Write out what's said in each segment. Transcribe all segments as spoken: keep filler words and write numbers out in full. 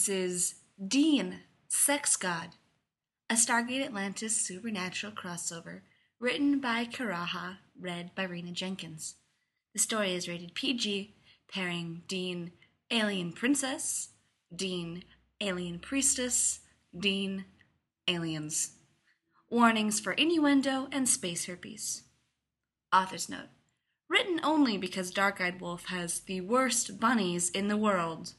This is Dean, Sex God, a Stargate Atlantis supernatural crossover written by Karaha, read by Rena Jenkins. The story is rated P G, pairing Dean, Alien Princess, Dean, Alien Priestess, Dean, Aliens. Warnings for innuendo and space herpes. Author's note. Written only because Dark-Eyed Wolf has the worst bunnies in the world.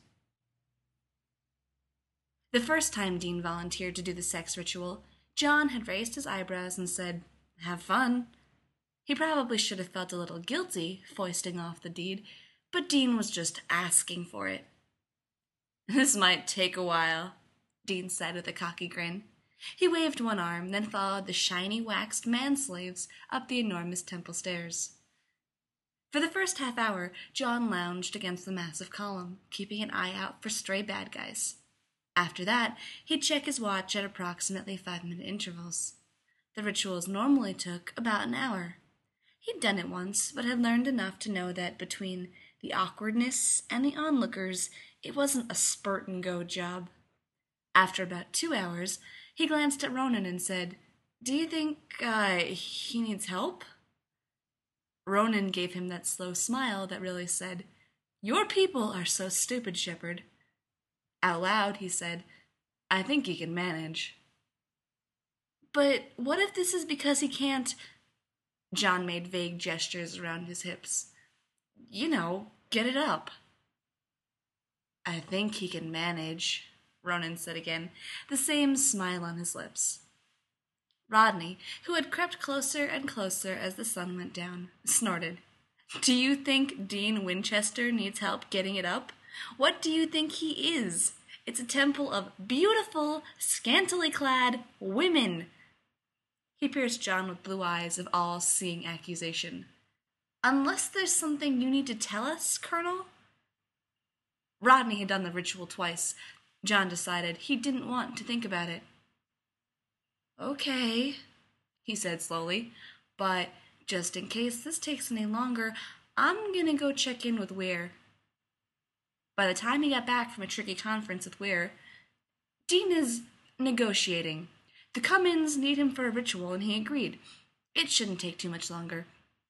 The first time Dean volunteered to do the sex ritual, John had raised his eyebrows and said, "Have fun." He probably should have felt a little guilty foisting off the deed, but Dean was just asking for it. "This might take a while," Dean said with a cocky grin. He waved one arm, then followed the shiny waxed man-slaves up the enormous temple stairs. For the first half hour, John lounged against the massive column, keeping an eye out for stray bad guys. After that, he'd check his watch at approximately five-minute intervals. The rituals normally took about an hour. He'd done it once, but had learned enough to know that between the awkwardness and the onlookers, it wasn't a spurt-and-go job. After about two hours, he glanced at Ronan and said, "Do you think, uh, he needs help?" Ronan gave him that slow smile that really said, "Your people are so stupid, Shepard." Out loud, he said, "I think he can manage." "But what if this is because he can't—" John made vague gestures around his hips. "You know, get it up." "I think he can manage," Ronan said again, the same smile on his lips. Rodney, who had crept closer and closer as the sun went down, snorted. "Do you think Dean Winchester needs help getting it up? What do you think he is? It's a temple of beautiful, scantily clad women." He pierced John with blue eyes of all-seeing accusation. "Unless there's something you need to tell us, Colonel?" Rodney had done the ritual twice. John decided he didn't want to think about it. "Okay," he said slowly, "but just in case this takes any longer, I'm gonna go check in with Weir." By the time he got back from a tricky conference with Weir, Dean is negotiating. The Cummins need him for a ritual, and he agreed. It shouldn't take too much longer.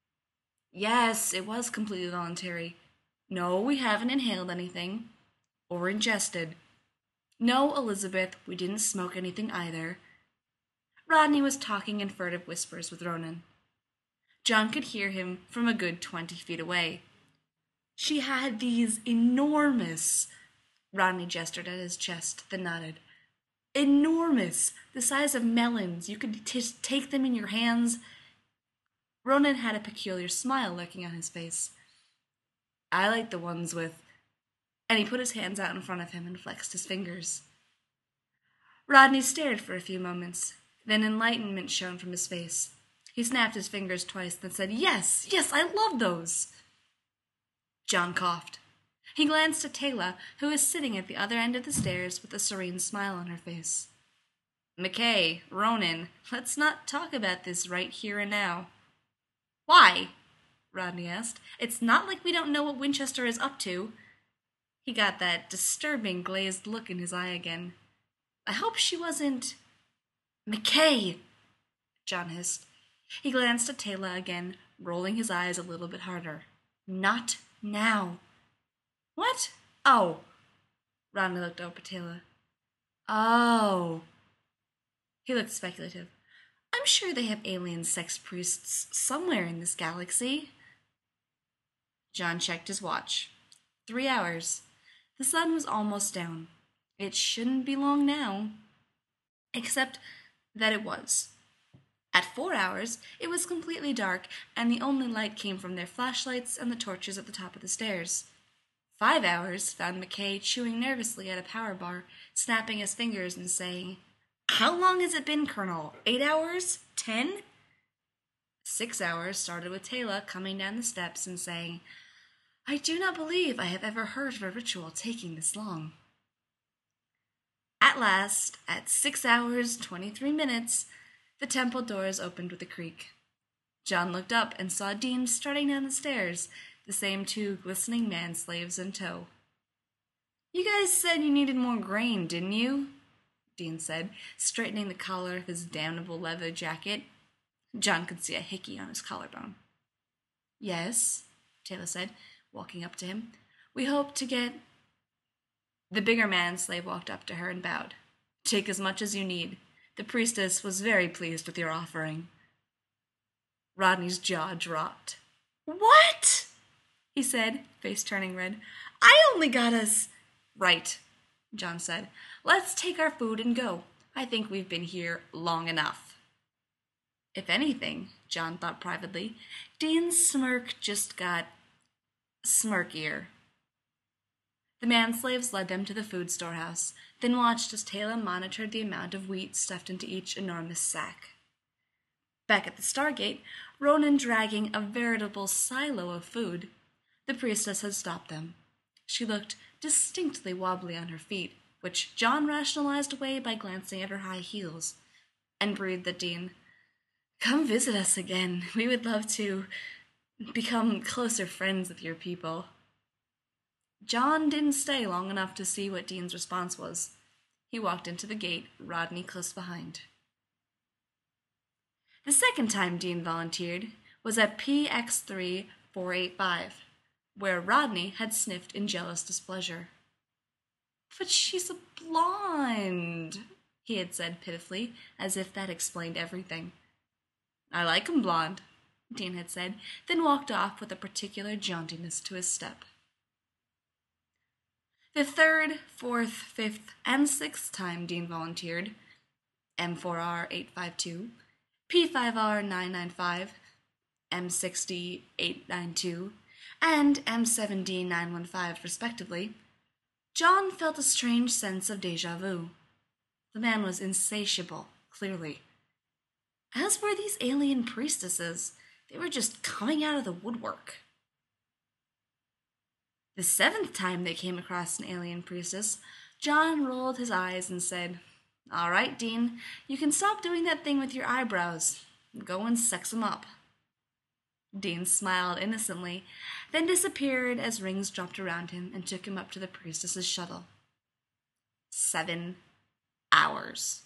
"Yes, it was completely voluntary. No, we haven't inhaled anything. Or ingested. No, Elizabeth, we didn't smoke anything either." Rodney was talking in furtive whispers with Ronan. John could hear him from a good twenty feet away. "She had these enormous—" Rodney gestured at his chest, then nodded. "Enormous! The size of melons. You could just take them in your hands." Ronan had a peculiar smile lurking on his face. "I like the ones with—" and he put his hands out in front of him and flexed his fingers. Rodney stared for a few moments. Then enlightenment shone from his face. He snapped his fingers twice, then said, "Yes, yes, I love those." John coughed. He glanced at Taylor, who was sitting at the other end of the stairs with a serene smile on her face. "McKay, Ronan, let's not talk about this right here and now." "Why?" Rodney asked. "It's not like we don't know what Winchester is up to." He got that disturbing glazed look in his eye again. "I hope she wasn't—" "McKay!" John hissed. He glanced at Taylor again, rolling his eyes a little bit harder. "Not now." "What? Oh." Rodney looked over at Taylor. "Oh." He looked speculative. "I'm sure they have alien sex priests somewhere in this galaxy." John checked his watch. Three hours. The sun was almost down. It shouldn't be long now. Except that it was. At four hours, it was completely dark, and the only light came from their flashlights and the torches at the top of the stairs. Five hours found McKay chewing nervously at a power bar, snapping his fingers and saying, "How long has it been, Colonel? Eight hours? Ten?" Six hours started with Taylor coming down the steps and saying, "I do not believe I have ever heard of a ritual taking this long." At last, at six hours, twenty-three minutes, the temple doors opened with a creak. John looked up and saw Dean strutting down the stairs, the same two glistening man-slaves in tow. You guys said you needed more grain, didn't you? Dean said, straightening the collar of his damnable leather jacket. John could see a hickey on his collarbone. Yes, Taylor said, walking up to him. We hope to get... The bigger man slave walked up to her and bowed. Take as much as you need. The priestess was very pleased with your offering. Rodney's jaw dropped. What? He said, face turning red. I only got us... Right, John said. Let's take our food and go. I think we've been here long enough. If anything, John thought privately, Dean's smirk just got smirkier. The manslaves led them to the food storehouse, then watched as Taylor monitored the amount of wheat stuffed into each enormous sack. Back at the Stargate, Ronan dragging a veritable silo of food. The priestess had stopped them. She looked distinctly wobbly on her feet, which John rationalized away by glancing at her high heels, and breathed at Dean. Come visit us again. We would love to become closer friends with your people. John didn't stay long enough to see what Dean's response was. He walked into the gate, Rodney close behind. The second time Dean volunteered was at P X three four eight five, where Rodney had sniffed in jealous displeasure. But she's a blonde, he had said pitifully, as if that explained everything. I like 'em blonde, Dean had said, then walked off with a particular jauntiness to his step. The third, fourth, fifth, and sixth time Dean volunteered, M four R eight five two, P five R nine nine five, M six D eight nine two, and M seven D nine one five, respectively, John felt a strange sense of déjà vu. The man was insatiable, clearly. As were these alien priestesses. They were just coming out of the woodwork. The seventh time they came across an alien priestess, John rolled his eyes and said, All right, Dean, you can stop doing that thing with your eyebrows. Go and sex 'em up. Dean smiled innocently, then disappeared as rings dropped around him and took him up to the priestess's shuttle. Seven hours.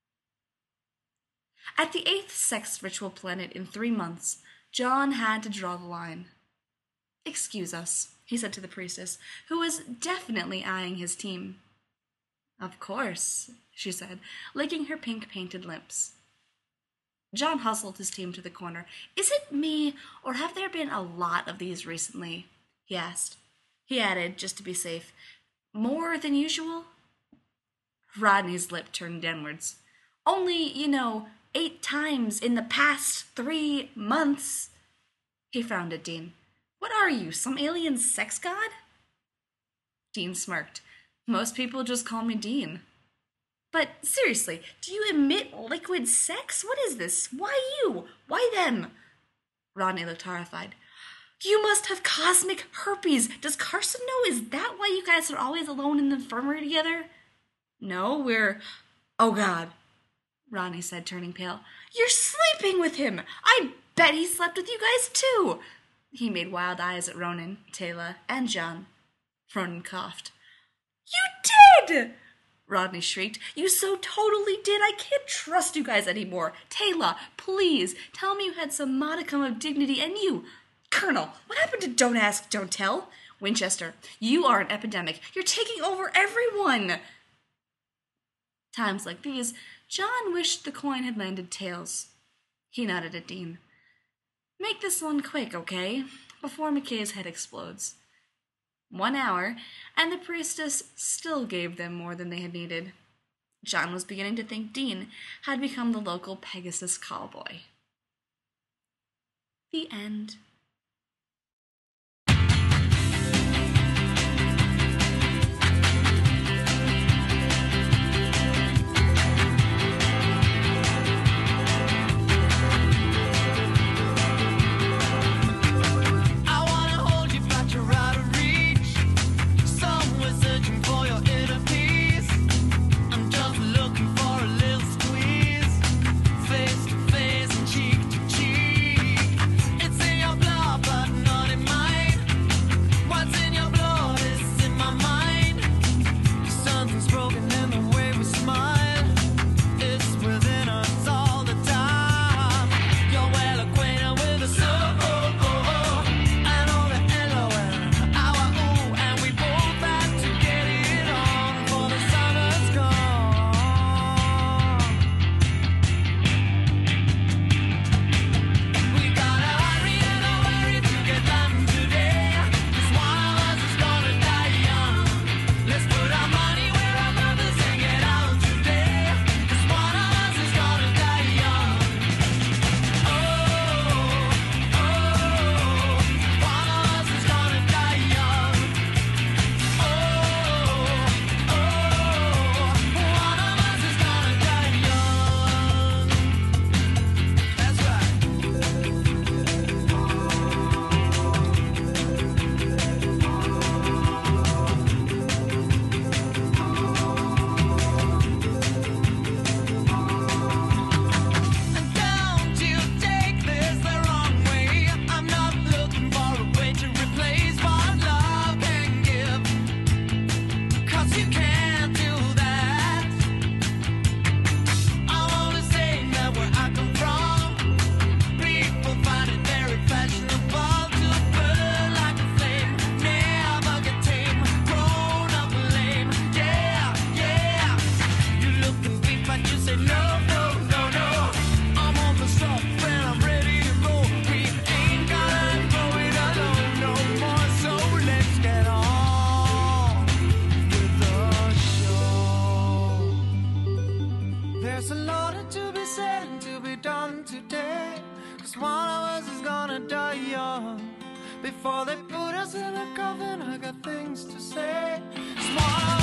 At the eighth sex ritual planet in three months, John had to draw the line. Excuse us, he said to the priestess, who was definitely eyeing his team. Of course, she said, licking her pink-painted lips. John hustled his team to the corner. Is it me, or have there been a lot of these recently? He asked. He added, just to be safe, more than usual? Rodney's lip turned downwards. Only, you know, eight times in the past three months. He frowned at Dean. What are you, some alien sex god? Dean smirked. Most people just call me Dean. But seriously, do you emit liquid sex? What is this? Why you? Why them? Rodney looked horrified. You must have cosmic herpes. Does Carson know? Is that why you guys are always alone in the infirmary together? No, we're... Oh, God, Rodney said, turning pale. You're sleeping with him. I bet he slept with you guys, too. He made wild eyes at Ronan, Taylor, and John. Ronan coughed. You did! Rodney shrieked. You so totally did. I can't trust you guys anymore. Taylor, please, tell me you had some modicum of dignity. And you, Colonel, what happened to don't ask, don't tell? Winchester, you are an epidemic. You're taking over everyone. Times like these, John wished the coin had landed tails. He nodded at Dean. Make this one quick, okay? Before McKay's head explodes. One hour, and the priestess still gave them more than they had needed. John was beginning to think Dean had become the local Pegasus callboy. The end. Face to face and cheek to cheek. It's in your lot to be said and to be done today. Cause one of us is gonna die young. Before they put us in a coffin, I got things to say. One